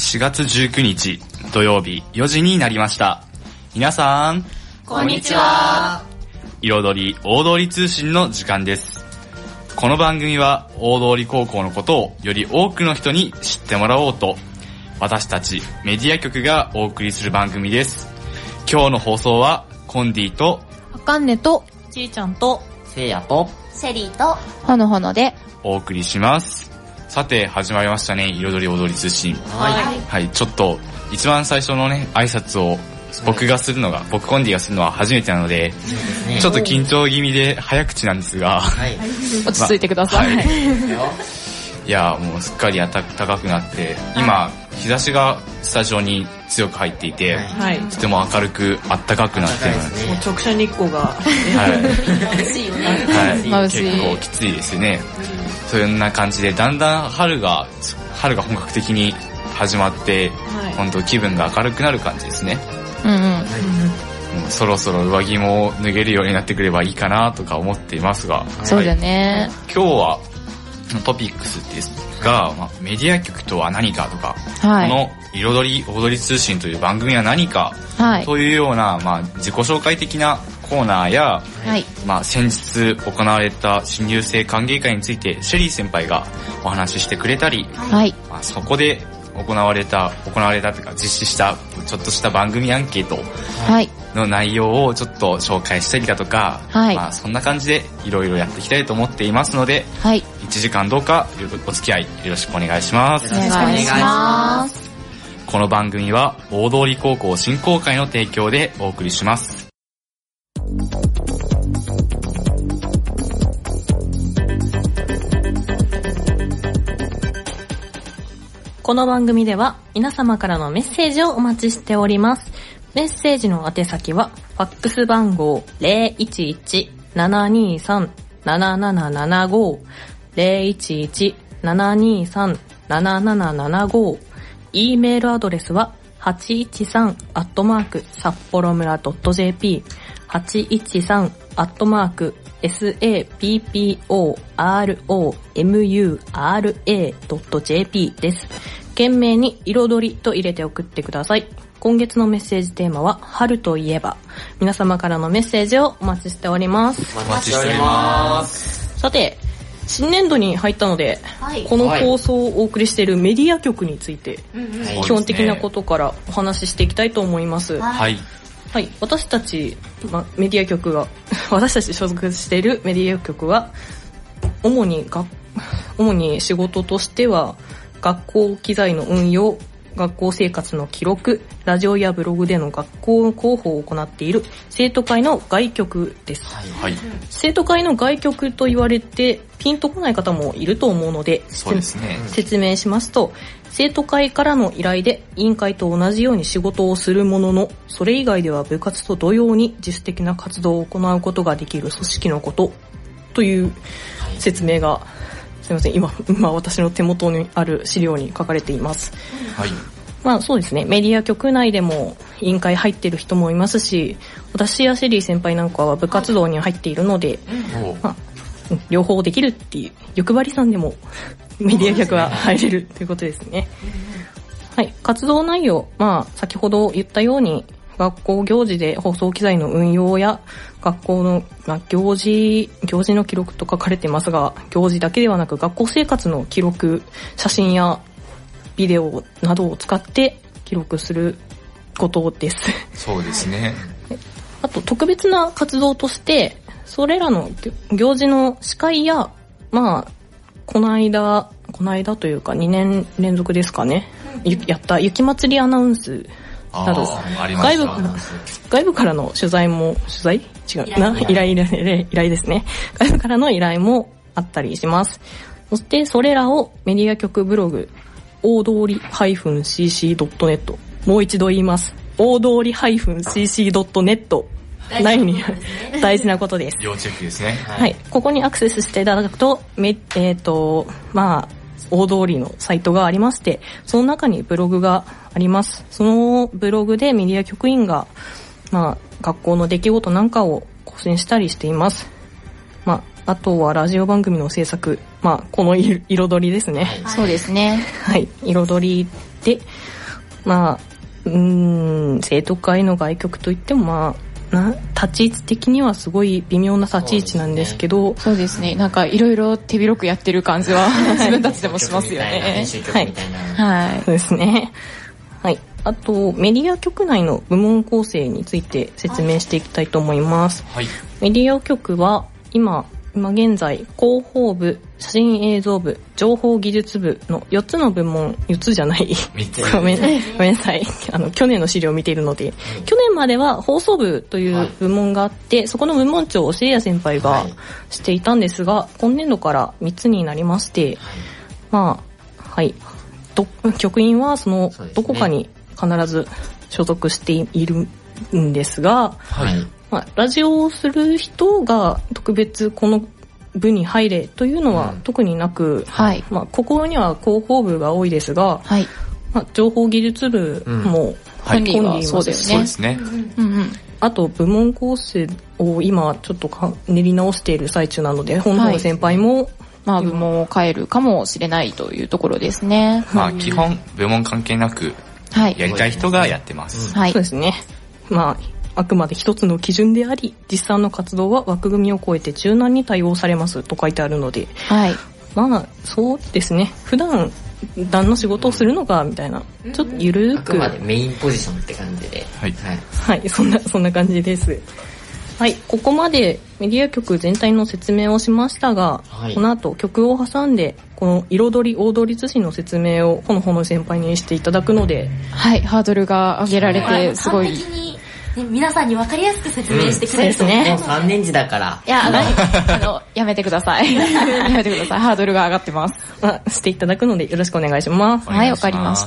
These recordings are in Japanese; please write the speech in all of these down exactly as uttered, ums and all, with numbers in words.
しがつじゅうくにち土曜日よじになりました。皆さんこんにちは。 彩り大通り通信の時間です。この番組は大通高校のことをより多くの人に知ってもらおうと、私たちメディア局がお送りする番組です。今日の放送はコンディとあかんねとちーちゃんとせいやとシェリーとほのほのでお送りします。さて始まりましたね、彩り大通り通信。 はい、 はい、ちょっと一番最初のね挨拶を僕がするのが、はい、僕コンディがするのは初めてなので、ね、ちょっと緊張気味で早口なんですが、はい、 落ち着いてください、まあはい、 いやもうすっかり暖かくなって、今日差しがスタジオに強く入っていて、はい、とても明るく暖かくなってるので、 もう直射日光が、はい、 眩しいよね、 はい、結構きついですね、うん、そんな感じでだんだん春が春が本格的に始まって、はい、本当気分が明るくなる感じですね。うんうん、はい、そろそろ上着も脱げるようになってくればいいかなとか思っていますが、 そうだね、 はい、今日はトピックスですが、まあ、メディア局とは何かとか、はい、この彩り大通り通信という番組は何か、はい、というような、まあ、自己紹介的なコーナーや、はい、まあ、先日行われた新入生歓迎会についてシェリー先輩がお話ししてくれたり、はい、まあ、そこで行われた行われたというか実施したちょっとした番組アンケートの内容をちょっと紹介したりだとか、はい、まあ、そんな感じでいろいろやっていきたいと思っていますので、はい、いちじかんどうかお付き合いよろしくお願いします。 お願いします。 この番組は大通高校振興会の提供でお送りします。 この番組では皆様からのメッセージをお待ちしております。メッセージの宛先はファックス番号 ゼロいちいち ななにさん ななななななご ゼロいちいち ななにさん なななななご、 E メールアドレスははちいちさん アットマーク 札幌村 .jp はちいちさん アットマーク サッポロムラ .jp です。懸命に彩りと入れて送ってください。今月のメッセージテーマは春といえば。皆様からのメッセージをお待ちしております。 お待ちしております。 さて、新年度に入ったので、はい、この放送をお送りしているメディア局について、はい、基本的なことからお話ししていきたいと思います。 はい。 はい、私たち、ま、メディア局が私たち所属しているメディア局は主にが主に仕事としては学校機材の運用、学校生活の記録、ラジオやブログでの学校の広報を行っている生徒会の外局です、はい、生徒会の外局と言われてピンとこない方もいると思うので、 そうですね、 説明しますと、生徒会からの依頼で委員会と同じように仕事をするものの、それ以外では部活と同様に自主的な活動を行うことができる組織のことという説明が、はい、すみません、今、今私の手元にある資料に書かれています。はい。まあそうですね、メディア局内でも委員会入ってる人もいますし、私やシェリー先輩なんかは部活動に入っているので、はい、まあ、両方できるっていう欲張りさんでもメディア局は入れるということですね。はい、活動内容、まあ先ほど言ったように学校行事で放送機材の運用や学校の、まあ、行事行事の記録と書かれてますが、行事だけではなく学校生活の記録、写真やビデオなどを使って記録することです。 そうですね。 あと特別な活動としてそれらの行事の司会や、まあこの間この間というかにねん連続ですかね、やった雪まつりアナウンスなど外部から外部からの取材も取材違うな依頼依頼依頼ですね。外部からの依頼もあったりします。そしてそれらをメディア局ブログ大通り シーシードットネット、 もう一度言います。大通り シーシードットネット 内に大事なことです。 要チェックですね。 はい、はい、ここにアクセスしていただくと、めえっ、ー、とまあ大通りのサイトがありまして、その中にブログがあります。そのブログでメディア局員が、まあ、学校の出来事なんかを更新したりしています。まあ、あとはラジオ番組の制作、まあ、この彩りですね。 はい、そうですね。 はい、彩りで、 まあうーん生徒会の外局といってもまあな立ち位置的にはすごい微妙な立ち位置なんですけど、 そうですね、なんかいろいろ手広くやってる感じは自分たちでもしますよね。 編集局みたいな、 はい、はい、 そうですね。はい、あとメディア局内の部門構成について説明していきたいと思います。 はい、 メディア局は今今現在広報部、写真映像部、情報技術部のよっつの部門、よっつじゃないごめん、ごめんなさい、あの去年の資料を見ているので、うん、去年までは放送部という部門があって、はい、そこの部門長をせいや先輩がしていたんですが、はい、今年度からみっつになりまして、はい、まあはいど局員はそのどこかに必ず所属しているんですが、はい、まあ、ラジオをする人が特別この部に入れというのは特になく、うん、はい、まあ、ここには広報部が多いですが、はい、まあ、情報技術部も本人はそうですね。 うんうん、あと部門構成を今ちょっとか練り直している最中なので、本の先輩も、はい、 まあ、部門を変えるかもしれないというところですね。 まあ、基本部門関係なくやりたい人がやってます。 はい、そうですね。まああくまで一つの基準であり、実際の活動は枠組みを超えて柔軟に対応されますと書いてあるので、はい、まあそうですね、普段何の仕事をするのかみたいな、ちょっとゆるく、あくまでメインポジションって感じで、 はいはい、はい、そんなそんな感じです。はい、ここまでメディア局全体の説明をしましたが、はい、この後曲を挟んでこの彩り大通り通信の説明をほのほの先輩にしていただくので、 はい、ハードルが上げられてすごい、 ね、皆さんに分かりやすく説明してくれると、うん、 ね、もうさんねん次だから。 いや、あの、あのやめてください。やめてください。ハードルが上がってます。 まあ、していただくのでよろしくお願いします。 はい、わかりました。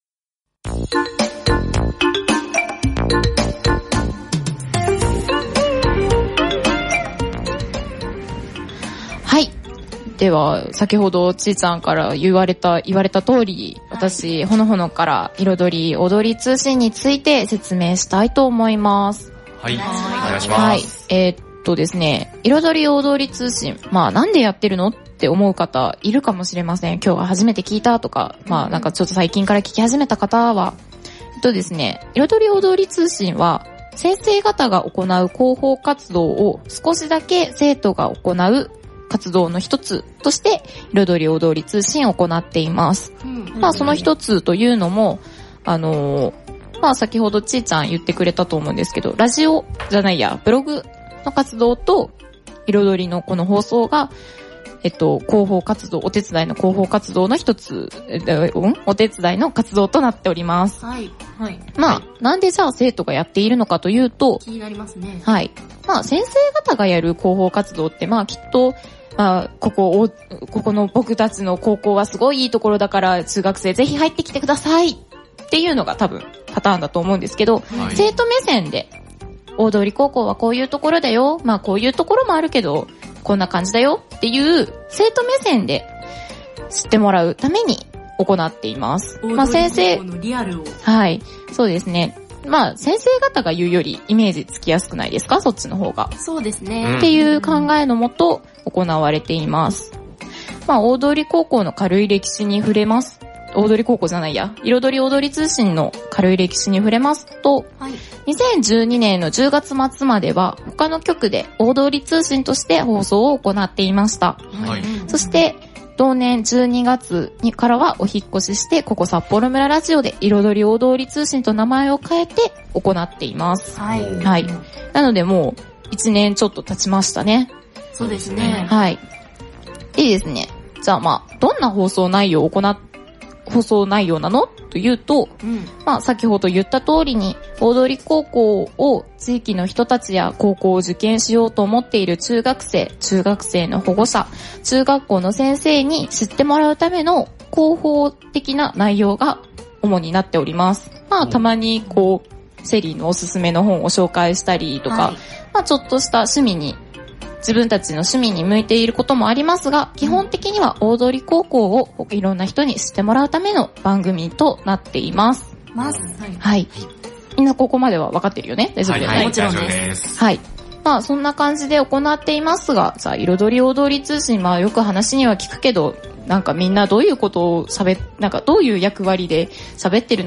はい。では、先ほどちーちゃんから言われた、言われた通り、私、ほのほのから彩り踊り通信について説明したいと思います。 はい。お願いします。 はい。えー、っとですね、彩り踊り通信、まあなんでやってるのって思う方いるかもしれません。今日は初めて聞いたとか、まあなんかちょっと最近から聞き始めた方は、えっとですね、彩り踊り通信は、先生方が行う広報活動を少しだけ生徒が行う活動の一つとして彩り踊り通信を行っています。うん、まあその一つというのも、あのー、まあ先ほどちーちゃん言ってくれたと思うんですけど、ラジオじゃないや、ブログの活動と彩りのこの放送が、えっと、広報活動、お手伝いの広報活動の一つ、うん、お手伝いの活動となっております。 はい。はい。 まあ、はい、なんでじゃあ生徒がやっているのかというと、 気になりますね。 はい。まあ先生方がやる広報活動って、まあきっと、まあ、ここを、ここの僕たちの高校はすごいいいところだから中学生ぜひ入ってきてくださいっていうのが多分パターンだと思うんですけど、はい、生徒目線で大通高校はこういうところだよ、まあこういうところもあるけどこんな感じだよっていう生徒目線で知ってもらうために行っています。まあ先生、 のリアルを、 はい、そうですね。まあ先生方が言うよりイメージつきやすくないですか、そっちの方が。 そうですね。 っていう考えのもと行われています。まあ大通高校の軽い歴史に触れます。大通高校じゃないや、彩り踊り通信の軽い歴史に触れますと、はい、にせんじゅうにねんのじゅうがつまつまでは他の局で大通通信として放送を行っていました。はい、そして同年じゅうにがつにからはお引っ越しして、ここ札幌村ラジオで彩り大通り通信と名前を変えて行っています。はい。はい。なのでもういちねんちょっと経ちましたね。 そうですね。 はい。いいですね。じゃあまあ、どんな放送内容を行っ、放送内容なのというと、うん、まあ先ほど言った通りに、大通高校を地域の人たちや高校を受験しようと思っている中学生、中学生の保護者、中学校の先生に知ってもらうための広報的な内容が主になっております。まあたまにこう、セリーのおすすめの本を紹介したりとか、はい、まあちょっとした趣味に、自分たちの趣味に向いていることもありますが、基本的には大通高校をいろんな人に知ってもらうための番組となっています。 ます。 はい。みんなここまでは分かってるよね？大丈夫ですか？ はい、 もちろんです。 はい。まあそんな感じで行っていますが、さあ彩り踊り通信、まあよく話には聞くけど、なんかみんなどういうことを喋っ、なんかどういう役割で喋ってるのっ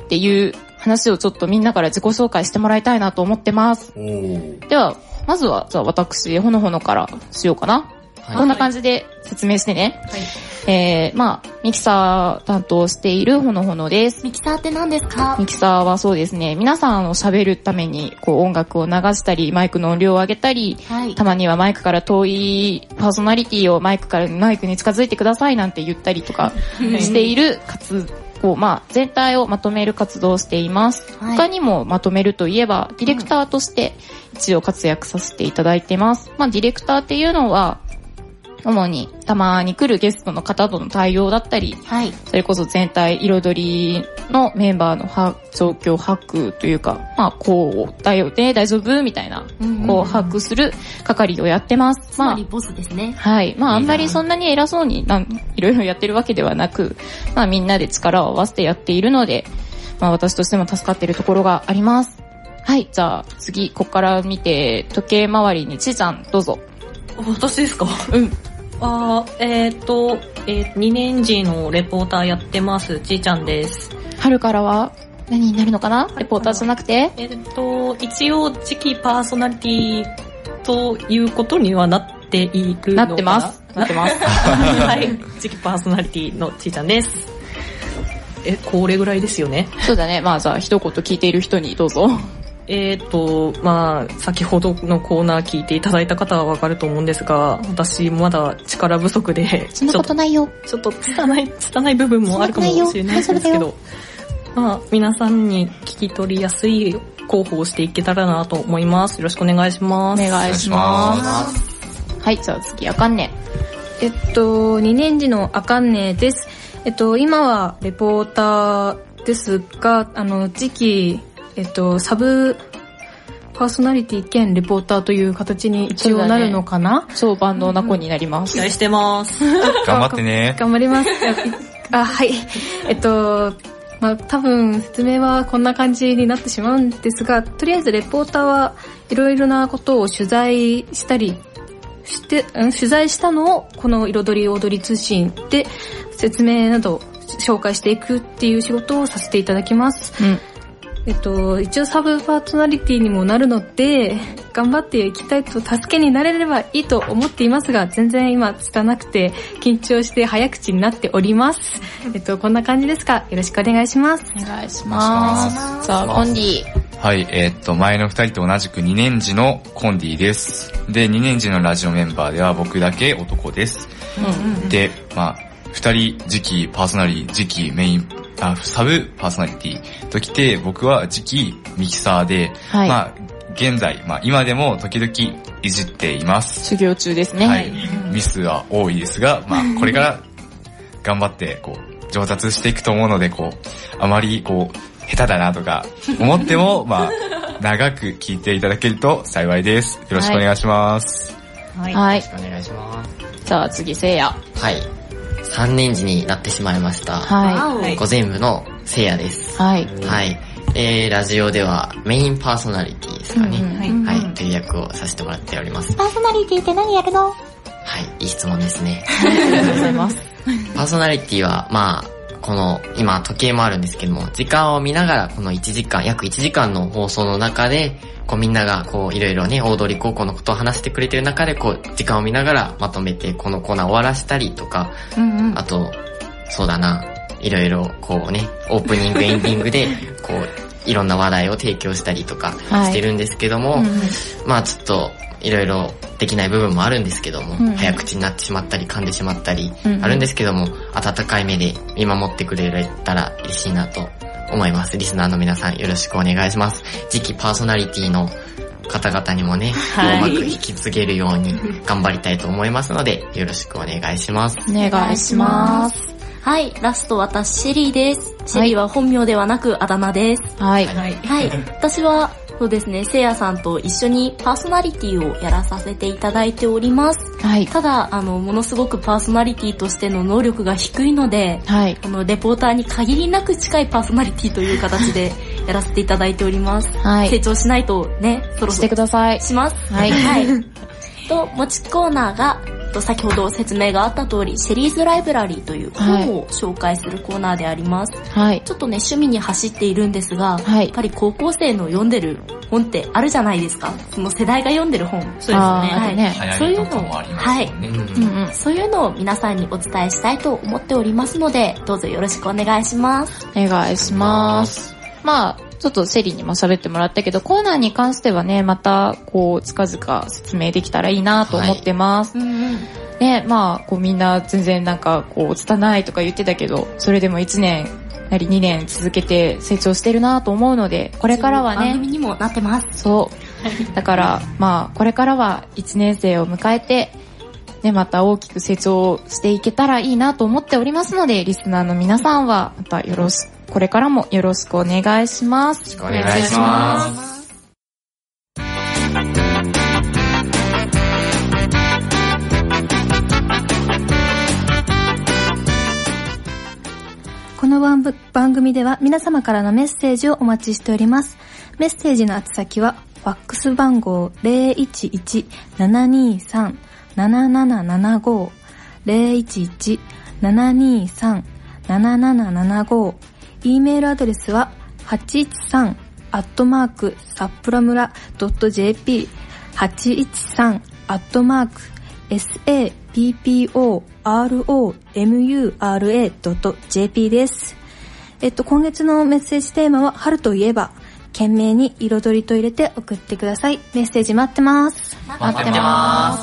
っていう話をちょっとみんなから自己紹介してもらいたいなと思ってます。では、まずは、じゃあ私、ほのほのからしようかな。はい、こんな感じで説明してね。はい、えー、まあ、ミキサー担当しているほのほのです。 ミキサーって何ですか？ ミキサーはそうですね、皆さんを喋るために、こう音楽を流したり、マイクの音量を上げたり、はい、たまにはマイクから遠いパーソナリティをマイクからマイクに近づいてくださいなんて言ったりとかしている活動、まあ、全体をまとめる活動をしています。はい、他にもまとめるといえば、ディレクターとして一応活躍させていただいてます。まあ、ディレクターっていうのは、主にたまに来るゲストの方との対応だったり、はい、それこそ全体彩りのメンバーの状況把握というか、まあ、こうだよね、大丈夫みたいな、こう把握する係をやってます。 つまりボスですね。 はい。まあ、あんまりそんなに偉そうになんいろいろやってるわけではなく、まあ、みんなで力を合わせてやっているので、まあ、私としても助かっているところがあります。はい。じゃあ、次、ここから見て、時計回りにちーちゃん、どうぞ。 私ですか？ うん。 あえっ、ー、と、えー、にねん次のレポーターやってます、ちーちゃんです。 春からは何になるのかな？レポーターじゃなくて？ えっ、ー、と、一応次期パーソナリティということにはなっているのかな？ なってます。なってます。 はい、次期パーソナリティのちーちゃんです。え、これぐらいですよね？ そうだね。まあじゃあ一言聞いている人にどうぞ。 えーと、まあ、先ほどのコーナー聞いていただいた方はわかると思うんですが、私まだ力不足で、 そんなことないよ。 ちょっと拙い、拙い部分もあるかもしれないんですけど、まあ、皆さんに聞き取りやすい広報をしていけたらなと思います。よろしくお願いします。 お願いします。はい、じゃあ次、あかんね。 えっと、にねん次のあかんねです。えっと、今はレポーターですが、あの、次期、えっと、サブパーソナリティ兼レポーターという形に一応なるのかな？ そう、万能な子になります。 期待してます。 頑張ってね。 頑張ります。あ、はい。えっと、まあ、多分説明はこんな感じになってしまうんですが、とりあえずレポーターはいろいろなことを取材したりして、取材したのをこの彩り踊り通信で説明など紹介していくっていう仕事をさせていただきます。うん。えっと、一応サブパーソナリティにもなるので、頑張っていきたいと助けになれればいいと思っていますが、全然今拙くて緊張して早口になっております。えっと、こんな感じですか？よろしくお願いします。 お願いします。さあ、コンディ。 はい、えー、っと、前の二人と同じくにねん次のコンディです。で、にねん次のラジオメンバーでは僕だけ男です。うんうんうん、で、まあ、二人次期パーソナリティ、次期メイン、あサブパーソナリティときて、僕は次期ミキサーで、はい、まあ現在、まあ今でも時々いじっています。 修行中ですね。 はい。ミスは多いですが、まあこれから頑張ってこう上達していくと思うので、こうあまりこう下手だなとか思ってもまあ長く聞いていただけると幸いです。よろしくお願いします。 はい。はい、よろしくお願いします。 じゃあ次せいや。 はい。さんねん次になってしまいました。はい。午前部のせいやです。はい。はい。えー、ラジオではメインパーソナリティですかね。うんうん、はい。はい。という役をさせてもらっております。 パーソナリティって何やるの？はい。いい質問ですね。 ありがとうございます。 パーソナリティは、まあ、この、今時計もあるんですけども、時間を見ながらこのいちじかん、約いちじかんの放送の中で、こうみんながこういろいろね、大通高校のことを話してくれてる中で、こう時間を見ながらまとめてこのコーナー終わらしたりとか、うんうん、あと、そうだな、いろいろこうね、オープニングエンディングで、こう、いろんな話題を提供したりとかしてるんですけども、はいうんうん、まあちょっと、いろいろできない部分もあるんですけども、うんうん、早口になってしまったり噛んでしまったりあるんですけども、うんうん、温かい目で見守ってくれたら嬉しいなと思います。リスナーの皆さんよろしくお願いします。次期パーソナリティの方々にもね、うまく引き継げるように頑張りたいと思いますので、よろしくお願いします。 お願いします。 はい、ラスト私シェリーです。シェリーは本名ではなくあだ名です。はい。はい。はい、私はそうですね、せいやさんと一緒にパーソナリティをやらさせていただいております。はい。ただ、あの、ものすごくパーソナリティとしての能力が低いので、はい。あの、レポーターに限りなく近いパーソナリティという形でやらせていただいております。はい。成長しないとね、そろそろ。 してください。 します。はい。はい。と、持ちコーナーが、 と先ほど説明があった通り、シェリーズライブラリーという本を紹介するコーナーであります。はい。ちょっとね、趣味に走っているんですが、はい、やっぱり高校生の読んでる本ってあるじゃないですか。その世代が読んでる本。そうですね。はい。ね、そういうのを、はい、うんうん。そういうのを皆さんにお伝えしたいと思っておりますので、どうぞよろしくお願いします。 お願いします。まあ、ちょっとセリにも喋ってもらったけど、コーナーに関してはね、また、こう、近々説明できたらいいなと思ってます。はい、うんうん、ね、まあ、こうみんな全然なんか、こう、拙いとか言ってたけど、それでもいちねん、なりにねん続けて成長してるなと思うので、これからはね。 番組にもなってます。 そう。だから、まあ、これからはいちねん生を迎えて、ね、また大きく成長していけたらいいなと思っておりますので、リスナーの皆さんは、またよろしく、これからもよろしくお願いします。 よろしくお願いします。 この番組では皆様からのメッセージをお待ちしております。メッセージの宛先は、ファックス番号 ゼロいちいち ななにさん ななななななご ゼロいちいち ななにさん ななななななご、E メールアドレスは はちいちさん アットマーク サップラムラ ドット ジェーピー はちいちさん アットマーク サップラムラ ドット ジェーピー です。えっと、今月のメッセージテーマは春といえば、懸命に彩りと入れて送ってください。メッセージ待ってます。 待ってます。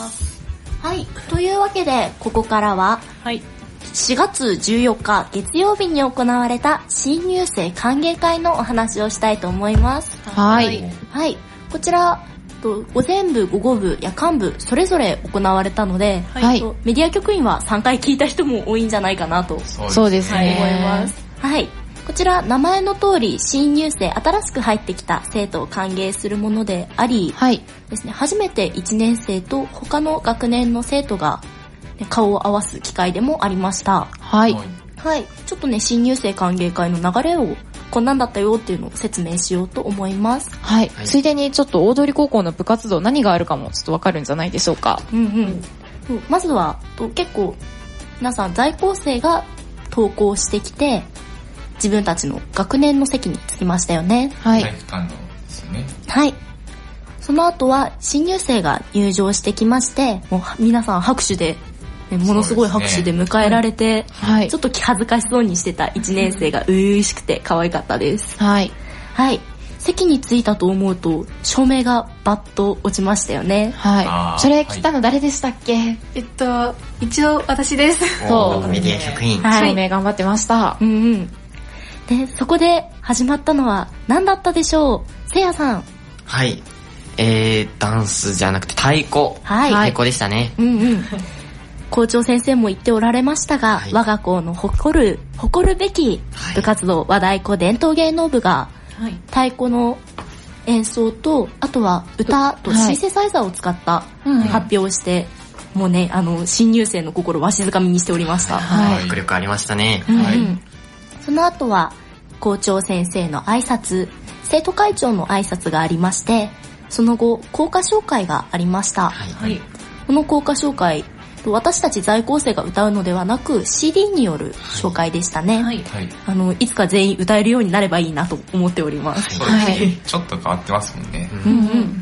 はい。というわけで、ここからは、はい。しがつじゅうよっか月曜日に行われた新入生歓迎会のお話をしたいと思います。 はい。 はい。こちら、午前部、午後部、夜間部、それぞれ行われたので、はい、メディア局員はさんかい聞いた人も多いんじゃないかなと。 そうですね。 思います。はい。こちら、名前の通り、新入生、新しく入ってきた生徒を歓迎するものであり、はい。ですね、初めていちねん生と他の学年の生徒が、顔を合わす機会でもありました。 はい。 はい。ちょっとね、新入生歓迎会の流れを、こんなんだったよっていうのを説明しようと思います。 はい。はい、ついでにちょっと大通高校の部活動何があるかもちょっとわかるんじゃないでしょうか。 うんうん。まずは、結構、皆さん在校生が登校してきて、自分たちの学年の席に着きましたよね。 はい。 ですね。 はい。その後は、新入生が入場してきまして、もう皆さん拍手で、ものすごい拍手で迎えられて、はい、ちょっと気恥ずかしそうにしてたいちねん生が初々しくて可愛かったです。 はい。 はい。席に着いたと思うと、照明がバッと落ちましたよね。 はい。それ切ったの誰でしたっけ？はい、 えっと、一応私です。 そう。メディア局員。 はい。照明頑張ってました。 うんうん。で、そこで始まったのは何だったでしょう？せいやさん。 はい。えー、ダンスじゃなくて太鼓。 はい。 太鼓でしたね。 うんうん。校長先生も言っておられましたが、はい、我が校の誇る、誇るべき部活動、はい、和太鼓伝統芸能部が、はい、太鼓の演奏と、あとは歌とシンセサイザーを使った発表をして、うん、もうね、あの、新入生の心をわしづかみにしておりました。 はい。迫力ありましたね。 うんうん、はい。その後は、校長先生の挨拶、生徒会長の挨拶がありまして、その後、校歌紹介がありました。はい。この校歌紹介、私たち在校生が歌うのではなく シーディー による紹介でしたね。はい。あの、いつか全員歌えるようになればいいなと思っております。 はい。ちょっと変わってますもんね。 うんうん。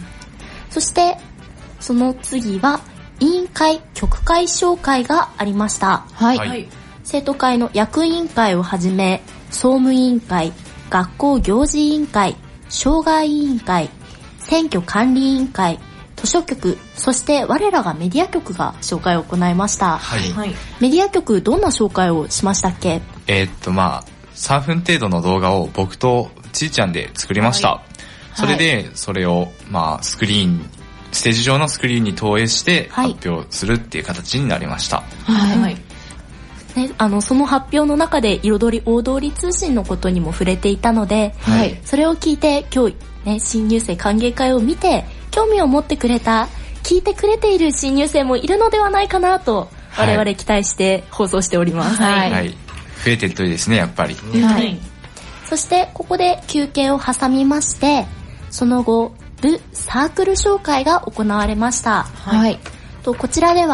そして、その次は、委員会、局会紹介がありました。 はい。はい、 生徒会の役員会をはじめ、総務委員会、学校行事委員会、障害委員会、選挙管理委員会、図書局、そして我らがメディア局が紹介を行いました。はい。メディア局どんな紹介をしましたっけ？ えー、っとまあさんぷん程度の動画を僕とちーちゃんで作りました。はい、それでそれをまあスクリーンステージ上のスクリーンに投影して発表するっていう形になりました。 はい。はいね、あのその発表の中で彩り大通り通信のことにも触れていたので、はい、それを聞いて今日、ね、新入生歓迎会を見て興味を持ってくれた、聞いてくれている新入生もいるのではないかなと我々期待して放送しております。 はい。はい、増えてるといいですね、やっぱり。 はい。そしてここで休憩を挟みまして、その後部サークル紹介が行われました。はい。とこちらでは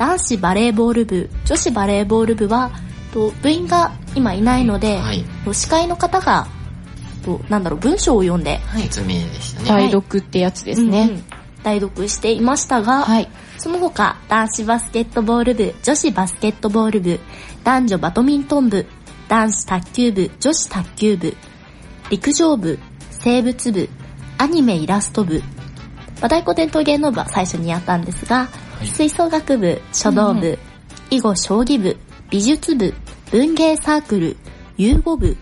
男子バレーボール部、女子バレーボール部はと部員が今いないので、はい、司会の方がとなんだろう文章を読んで、 はい、説明でしたね。 代読ってやつですね。うんうん、 代読していましたが、はい、その他男子バスケットボール部、女子バスケットボール部、男女バドミントン部、男子卓球部、女子卓球部、陸上部、生物部、アニメイラスト部、和太鼓伝統芸能部は最初にやったんですが、はい、吹奏楽部、書道部、うん、囲碁将棋部、美術部、文芸サークル、遊語部、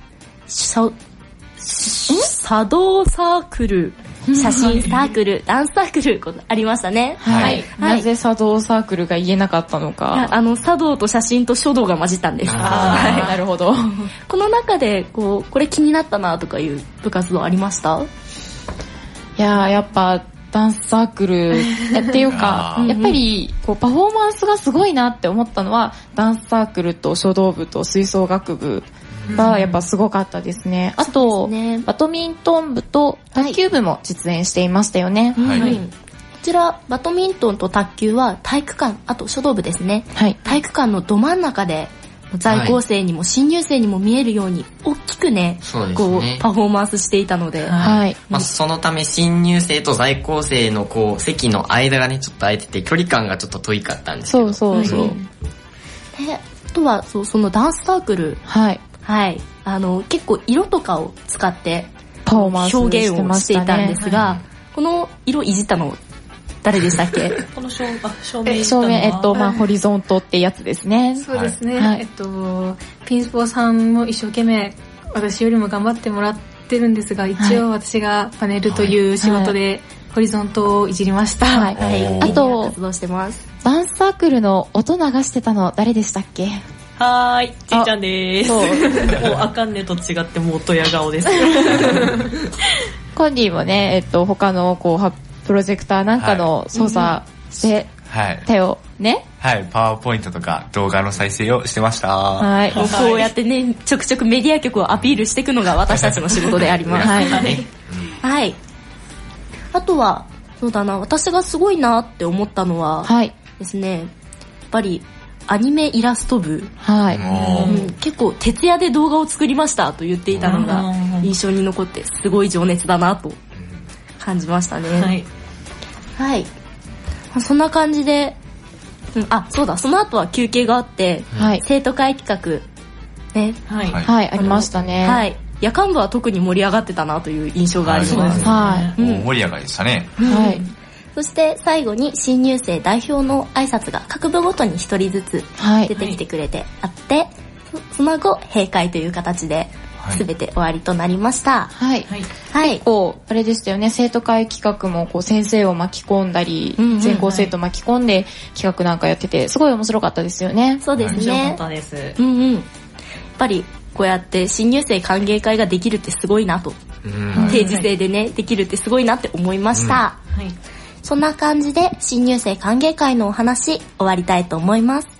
茶道サークル、写真サークル、ダンスサークルありましたね。 はい。はい、なぜ茶道サークルが言えなかったのか。 あの茶道と写真と書道が混じったんです。 はい。なるほど。 この中でこうこれ気になったなとかいう部活動ありました？ いやーやっぱダンスサークルっていうかやっぱりこうパフォーマンスがすごいなって思ったのはダンスサークルと書道部と吹奏楽部がやっぱすごかったですね。あと、ね、バドミントン部と卓球部も実演していましたよね。 はい。はい、こちらバドミントンと卓球は体育館、あと書道部ですね。はい。体育館のど真ん中で在校生にも新入生にも見えるように大きくね、そうですね、こうパフォーマンスしていたので、 はい。まあ、そのため新入生と在校生のこう席の間がねちょっと空いてて距離感がちょっと遠かったんですけど。 そうそうそう。うん、 で、あとはそうそのダンスサークル、はい。はい。あの結構色とかを使ってパフォーマンス表現をしていたんですが、はい、この色いじったの誰でしたっけ？ この照明照明えっとまあホリゾントってやつですね。 そうですね。はい、えっとピンスポさんも一生懸命私よりも頑張ってもらってるんですが、一応私がパネルという仕事でホリゾントをいじりました。はい。 はい、あと活動してます。 ダンスサークルの音流してたの誰でしたっけ？ はーい、ちいちゃんでーす。もうあかんねと違ってもうドヤ顔です。 コンディもね、えっと他のこうプロジェクターなんかの操作して手をね、 はい、パワーポイントとか動画の再生をしてました。 はい、こうやってね、ちょくちょくメディア局をアピールしていくのが私たちの仕事であります。はい、はい。あとはそうだな、私がすごいなって思ったのは、はい、ですね、やっぱり。アニメイラスト部、はい、うん、結構徹夜で動画を作りましたと言っていたのが印象に残ってすごい情熱だなと感じましたね。はい、はい、そんな感じで、うん、あ、そうだ、その後は休憩があって、はい、生徒会企画ね、 はい、はい、ありましたね。 はい、夜間部は特に盛り上がってたなという印象があります。 はい、もう盛り上がりでしたね。 うん、はい。そして最後に新入生代表の挨拶が各部ごとに一人ずつ出てきてくれてあって、はい、その後閉会という形で全て終わりとなりました。はい。 はい。結構あれでしたよね、生徒会企画もこう先生を巻き込んだり、うんうん、全校生徒巻き込んで企画なんかやっててすごい面白かったですよね。 そうですね。 面白かったです。 うんうん。やっぱりこうやって新入生歓迎会ができるってすごいなと、うん、定時制でねできるってすごいなって思いました。うん、はい。そんな感じで新入生歓迎会のお話終わりたいと思います。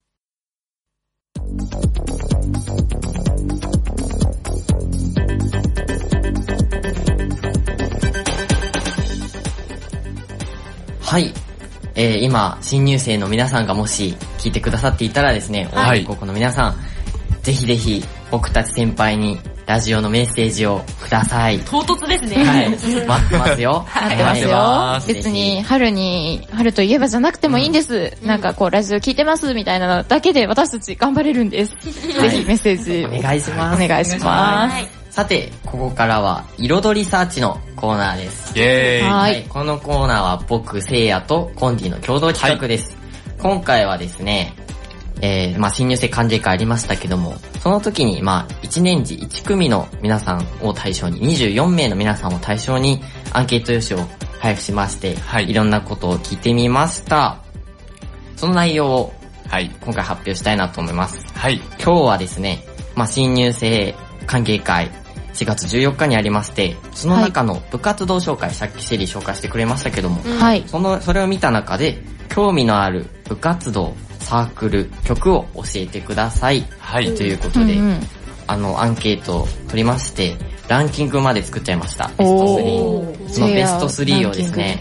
はい、えー、今新入生の皆さんがもし聞いてくださっていたらですね、はい、ここの皆さんぜひぜひ僕たち先輩にラジオのメッセージをください。 唐突ですね。 はい。待ってますよ。 待ってますよ。別に春に、春といえばじゃなくてもいいんです。うん、なんかこうラジオ聞いてますみたいなのだけで私たち頑張れるんです。ぜひメッセージお願いします。 お願いします。はい、 さて、ここからは彩りサーチのコーナーです。 イェーイ。 はい。このコーナーは僕、せいやとコンディの共同企画です。はい、今回はですね、えー、まあ新入生歓迎会ありましたけども、その時にまあいちねん次いち組の皆さんを対象に、にじゅうよんめいの皆さんを対象にアンケート用紙を配布しまして、はい、いろんなことを聞いてみました。その内容を、はい、今回発表したいなと思います。はい。今日はですね、まあ新入生歓迎会しがつじゅうよっかにありまして、その中の部活動紹介、さっきシェリー紹介してくれましたけども、はい、そのそれを見た中で興味のある部活動、サークル、曲を教えてください。はい。ということで、うんうん、あの、アンケートを取りまして、ランキングまで作っちゃいました。ベストスリー。そのベストスリーをですね、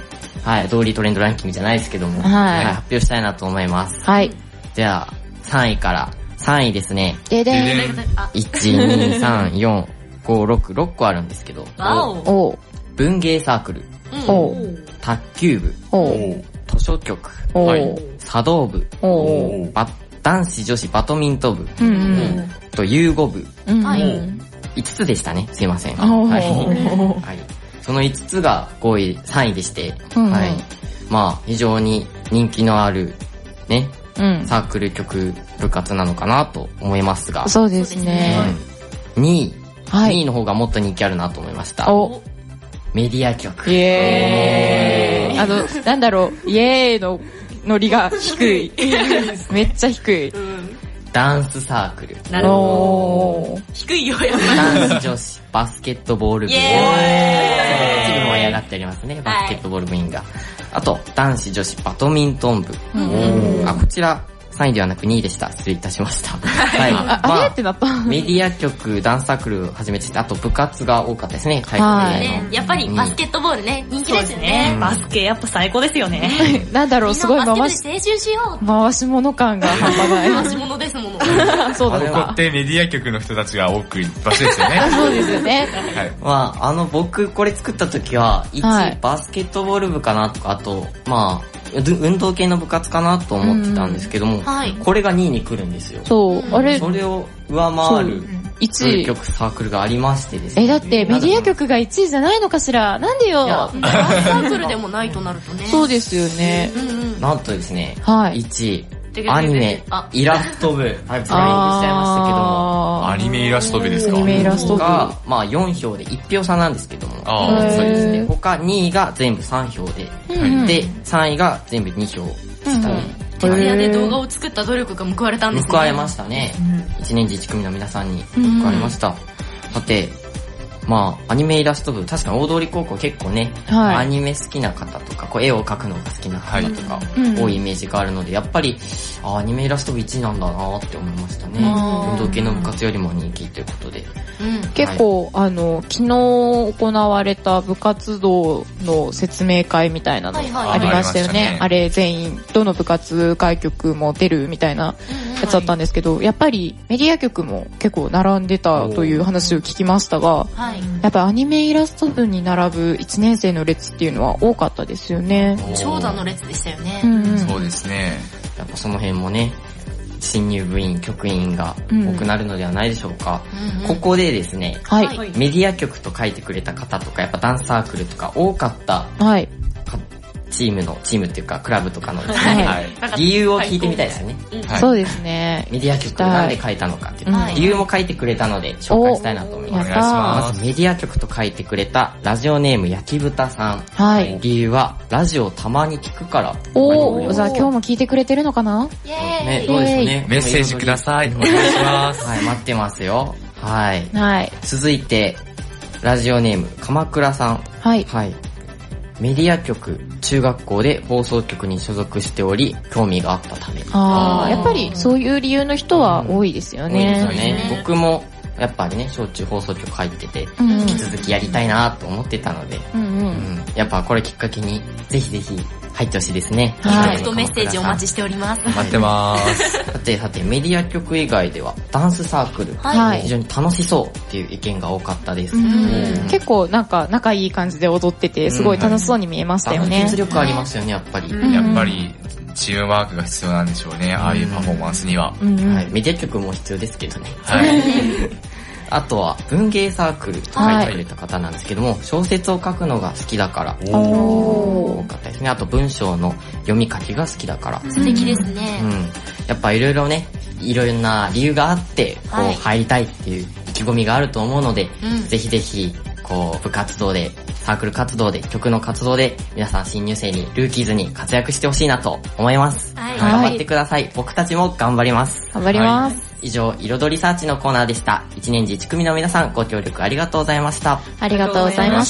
はい、通りトレンドランキングじゃないですけども、はい、はい、発表したいなと思います。 はい。 じゃあ、さんいから、さんいですね。 ででん。 いち、に、さん、よん、ご、ろく、ろっこあるんですけど。 お文芸サークル。 お卓球部。 お図書局。 お茶道部。 お男子女子バドミントン部。 うんうん、 と遊語部。 はい。 いつつでしたね。すいません。 はい。 はい。そのいつつがごい、さんいでして、 うんうん、 はい。まあ、非常に人気のある、ね、 うん、 サークル局部活なのかなと思いますが。 そうですね。 うん、にい、 はい、 にいの方がもっと人気あるなと思いました。 おメディア局。 イエーイ。あの、なんだろう、イエーイのノリが低い。めっちゃ低い。 ダンスサークル。 なるほど。低いよ、やっぱり。男子女子バスケットボール部。イエーイ。チーム盛り上がっておりますね、バスケットボール部員が。はい、あと、男子女子バドミントン部。あ、こちら、さんいではなくにいでした。失礼いたしました。はい。 あ、まあ、あれってなった。 メディア局、ダンスサークルを始めて、あと部活が多かったですね。 はい。ね、やっぱりバスケットボールね、人気ですよね。 うん、バスケやっぱ最高ですよね。 なんだろう、すごい回し、 青春しよう。 回し物感が半端ない。 回し物ですもの。 そうだね。 ここってメディア局の人たちが多くいる場所ですよね。 そうですよね。 はい。 まあ、あの、僕これ作った時は、いち、はい、バスケットボール部かなとか、あと、まあ、運動系の部活かなと思ってたんですけども、はい、これがにいに来るんですよ。 そう、あれそれを上回るいちい局サークルがありましてですね。 え、だってメディア局がいちいじゃないのかしら。なんでよ。 サークルでもないとなるとね。 そうですよね。 うんうん、 なんとですね、 はい、 いちい、アニメ、イラスト部、はい、ブラインドしちゃいましたけども。 アニメイラスト部ですか。 アニメイラスト部が、まあよんひょうでいちひょう差なんですけども。 あそうですね。他にいが全部さんひょうで、うん、で、さんいが全部にひょうでしたね。 徹夜で動画を作った努力が報われたんですね。 報われましたね。いちねんじいち組の皆さんに報われました。さて、まあ、アニメイラスト部、確かに大通高校結構ね、はい、アニメ好きな方とか、こう絵を描くのが好きな方とか、多いイメージがあるので、やっぱり、あ、アニメイラスト部いちいなんだなって思いましたね。運動系の部活よりも人気ということで。 うん、結構、はい、あの、昨日行われた部活動の説明会みたいなのありましたよね。はいはいはい、あれ全員、どの部活会局も出るみたいなやつだったんですけど、やっぱりメディア局も結構並んでたという話を聞きましたが、はい、やっぱアニメイラスト部に並ぶいちねん生の列っていうのは多かったですよね。 長蛇の列でしたよね。 うんうん、 そうですね。 やっぱその辺もね、新入部員、局員が多くなるのではないでしょうか。うんうん、ここでですね、 はい、 メディア局と書いてくれた方とか、やっぱダンスサークルとか多かった、 はい、 チームの、チームっていうかクラブとかのですね、はい、理由を聞いてみたいですよね。 はい、そうですね。 メディア局なんで書いたのかっていう、はい、理由も書いてくれたので紹介したいなと思います。 お願いします。 まずメディア局と書いてくれたラジオネーム焼き豚さん。 はい。 理由はラジオたまに聞くから。 おー、じゃあ今日も聞いてくれてるのかな？ イェーイ。 ね、どうでしょうね。 メッセージください。お願いします。 はい、待ってますよ。はい。 はい。 続いて、ラジオネーム鎌倉さん。 はい。 はい。メディア局、中学校で放送局に所属しており、興味があったため。 ああ、やっぱりそういう理由の人は多いですよね。 多いですよね。僕も、やっぱりね、小中放送局入ってて、うん、引き続きやりたいなと思ってたので、 うんうんうん、 やっぱこれきっかけに、ぜひぜひ入ってほしいですね。 はい。メッセージお待ちしております。 待ってます。 さてさて、メディア局以外では、ダンスサークル、はい、非常に楽しそうっていう意見が多かったです。うんうん、結構なんか仲いい感じで踊ってて、すごい楽しそうに見えましたよね。 技術力ありますよね、やっぱり。 うん、やっぱり、チームワークが必要なんでしょうね、ああいうパフォーマンスには。 うんうん、 はい。メディア局も必要ですけどね。 はい。 あとは文芸サークルと書いてくれた方なんですけども、はい、小説を書くのが好きだから。 おー。多かったですね。あと文章の読み書きが好きだから。 素敵ですね。 うん。やっぱいろいろね、いろんな理由があって、こう入りたいっていう意気込みがあると思うので、はい、ぜひぜひ、こう部活動で、サークル活動で、曲の活動で、皆さん新入生に、ルーキーズに活躍してほしいなと思います。 はい。 頑張ってください。僕たちも頑張ります。 頑張ります。 はい、以上、彩りサーチのコーナーでした。いちねんじいち組の皆さん、ご協力ありがとうございました。 ありがとうございました。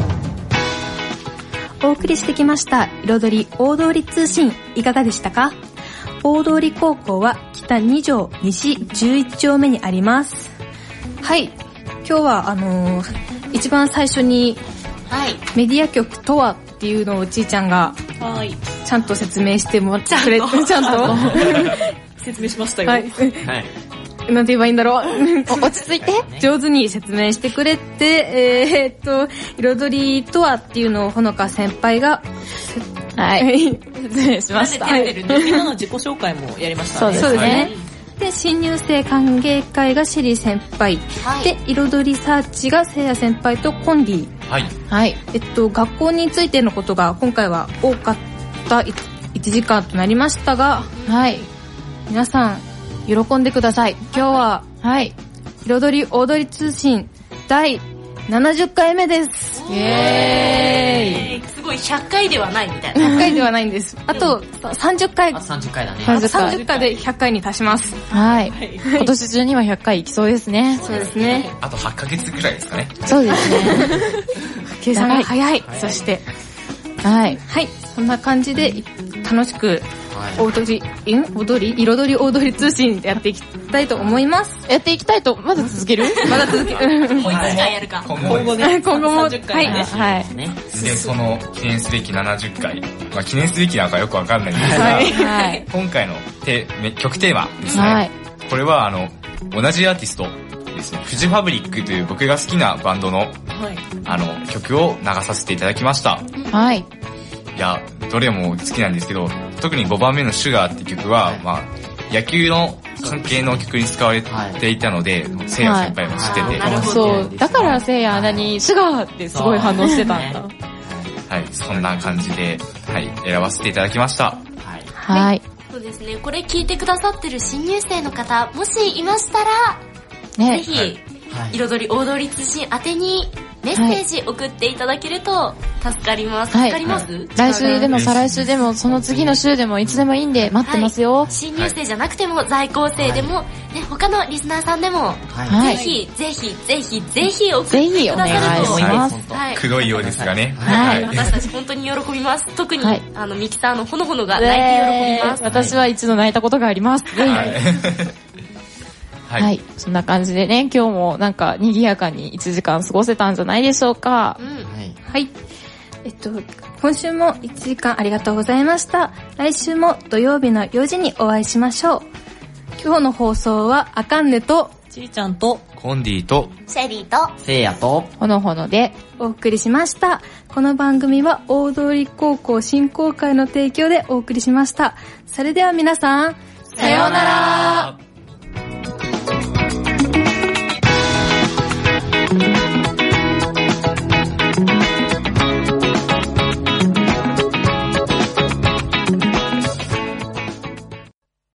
お送りしてきました彩り大通り通信、いかがでしたか？ 大通高校は北に条西じゅういち丁目にあります。はい。今日はあのー、一番最初に、はい、メディア局とはっていうのをちーちゃんが、はい、ちゃんと説明してもらってくれて、ちゃんと説明しましたよ。はい。はいなんて言えばいいんだろう。 落ち着いて上手に説明してくれて、えー、っと、彩りとはっていうのをほのか先輩が、 はい。説明しました。 はい。みんなの自己紹介もやりましたね。 そうですね。で、新入生歓迎会がシェリー先輩。はい、で、彩りサーチがせいや先輩とコンディ。 はい。 はい。えっと、学校についてのことが今回は多かったいちじかんとなりましたが、 はい。 皆さん、喜んでください。今日は、はい。彩り踊り通信第ななじゅっかいめです。 イエーイ。すごいひゃっかいではないみたいな。 ひゃっかいではないんです。あとさんじゅっかい。 あ、さんじゅっかいだね。 あとさんじゅっかいでひゃっかいに達します。 はい。今年中にはひゃっかいいきそうですね。 そうですね。 あとはちかげつくらいですかね。 そうですね。 計算が早い。そして、 はい。 はい。そんな感じで楽しく、踊り、ん踊り彩り踊り通信やっていきたいと思います。 やっていきたいと、まだ続けるまだ続ける。 もういつかやるか。 今後ね。今後も。はい。 はい。 で、その記念すべきななじゅっかい。まあ記念すべきなんかよくわかんないんですが、はい、今回のテ曲テーマですね。はい、これはあの、同じアーティストですね。フジファブリックという僕が好きなバンドの、はい、あの、曲を流させていただきました。 はい。 いや、どれも好きなんですけど、特にごばんめのシュガーって曲は、はい、まあ、野球の関係の曲に使われていたので、はい、せいや先輩も知ってて。 はい、そう。だからせいやにシュガーってすごい反応してたんだ。 はい、そんな感じで、はい、選ばせていただきました。はい。 はい。 そうですね、これ聞いてくださってる新入生の方、もしいましたら、ね、ぜひ、はい、彩り大通り通信宛てに、メッセージ送っていただけると助かります。助かります、はい、 来週でも再来週でもその次の週でもいつでもいいんで待ってますよ。はい、 新入生じゃなくても在校生でも、はい、ね、他のリスナーさんでも、はい、ぜひぜひぜひぜひ送ってくださると思います。 はい、黒いようですがね。 はい。はい、私たち本当に喜びます。特に、はい、あのミキサーのほのほのが泣いて喜びます。 私は一度泣いたことがあります。はいはい、はい。そんな感じでね、今日もなんか賑やかにいちじかん過ごせたんじゃないでしょうか。うん、はい。 はい。えっと、今週もいちじかんありがとうございました。来週も土曜日のよじにお会いしましょう。今日の放送はあかんねと、 ちーちゃんと、 コンディと、 シェリーと、 せいやと、 ほのほのでお送りしました。この番組は大通高校振興会の提供でお送りしました。それでは皆さん、 さようなら。